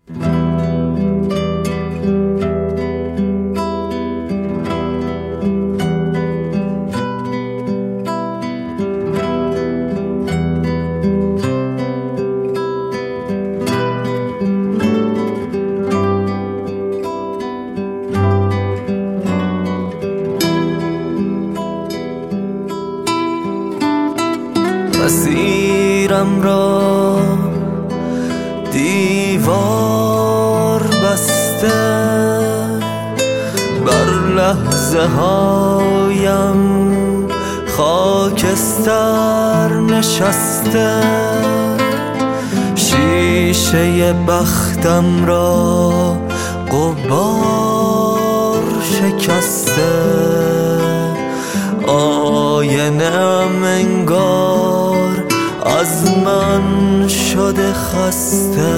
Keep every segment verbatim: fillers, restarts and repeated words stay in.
مسیرم را دیوار بسته، بر لحظه هایم خاکستر نشسته، شیشه بختم را غبار شکسته، آینه‌ام انگار از من شده خسته.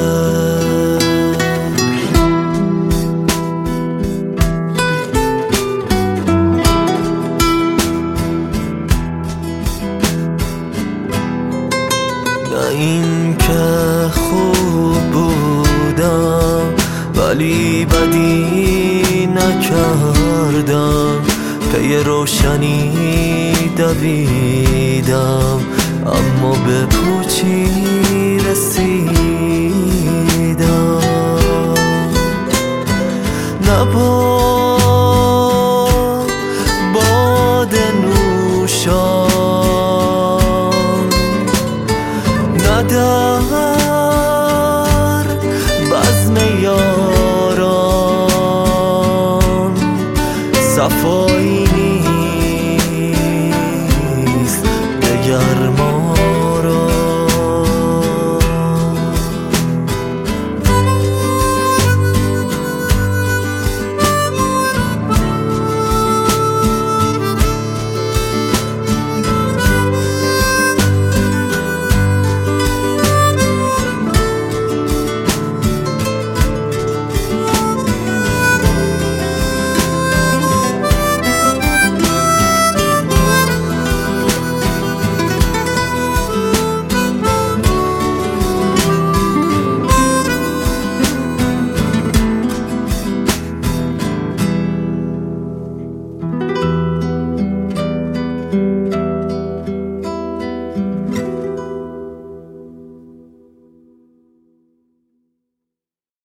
نه این که خوب بودم ولی بدی نکردم، پی روشنی دویدم اما به پوچی